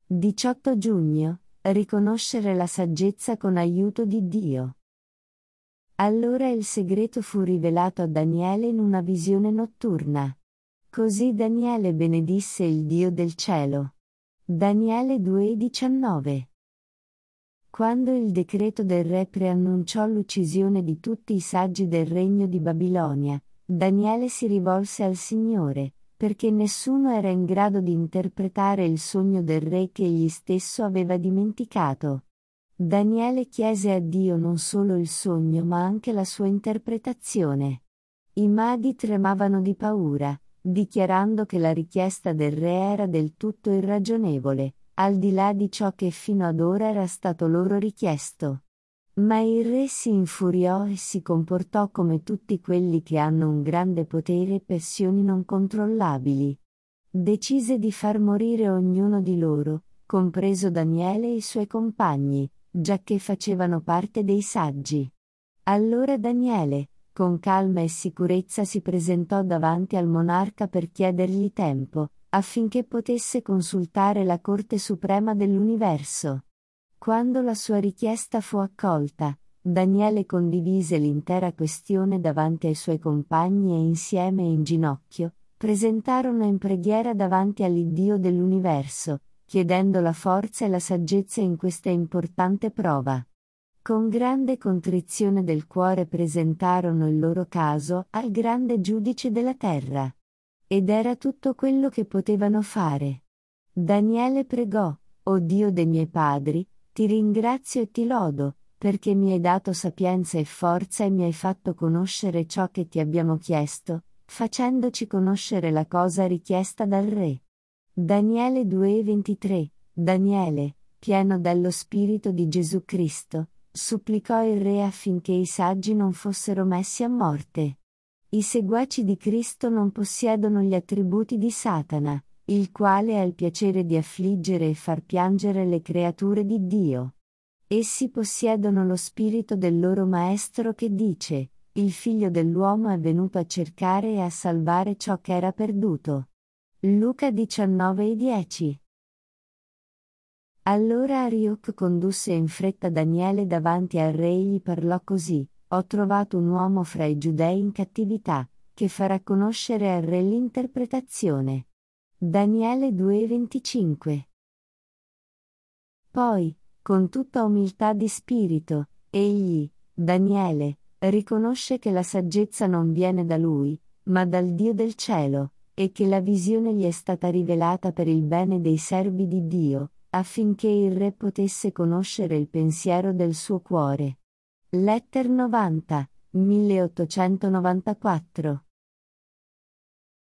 18 giugno, riconoscere la saggezza con aiuto di Dio. Allora il segreto fu rivelato a Daniele in una visione notturna. Così Daniele benedisse il Dio del cielo. Daniele 2,19. Quando il decreto del re preannunciò l'uccisione di tutti i saggi del regno di Babilonia, Daniele si rivolse al Signore, perché nessuno era in grado di interpretare il sogno del re che egli stesso aveva dimenticato. Daniele chiese a Dio non solo il sogno ma anche la sua interpretazione. I maghi tremavano di paura, dichiarando che la richiesta del re era del tutto irragionevole, al di là di ciò che fino ad ora era stato loro richiesto. Ma il re si infuriò e si comportò come tutti quelli che hanno un grande potere e passioni non controllabili. Decise di far morire ognuno di loro, compreso Daniele e i suoi compagni, giacché facevano parte dei saggi. Allora Daniele, con calma e sicurezza si presentò davanti al monarca per chiedergli tempo, affinché potesse consultare la Corte Suprema dell'Universo. Quando la sua richiesta fu accolta, Daniele condivise l'intera questione davanti ai suoi compagni e insieme in ginocchio, presentarono in preghiera davanti all'Iddio dell'Universo, chiedendo la forza e la saggezza in questa importante prova. Con grande contrizione del cuore presentarono il loro caso al grande giudice della terra. Ed era tutto quello che potevano fare. Daniele pregò: «O Dio dei miei padri, ti ringrazio e ti lodo, perché mi hai dato sapienza e forza e mi hai fatto conoscere ciò che ti abbiamo chiesto, facendoci conoscere la cosa richiesta dal Re». Daniele 2,23. Daniele, pieno dello Spirito di Gesù Cristo, supplicò il Re affinché i saggi non fossero messi a morte. I seguaci di Cristo non possiedono gli attributi di Satana, il quale ha il piacere di affliggere e far piangere le creature di Dio. Essi possiedono lo spirito del loro Maestro che dice: «Il Figlio dell'uomo è venuto a cercare e a salvare ciò che era perduto». Luca 19,10. Allora Arioc condusse in fretta Daniele davanti al re e gli parlò così: «Ho trovato un uomo fra i giudei in cattività, che farà conoscere al re l'interpretazione». Daniele 2,25. Poi, con tutta umiltà di spirito, egli, Daniele, riconosce che la saggezza non viene da lui, ma dal Dio del cielo, e che la visione gli è stata rivelata per il bene dei servi di Dio, affinché il re potesse conoscere il pensiero del suo cuore. Letter 90, 1894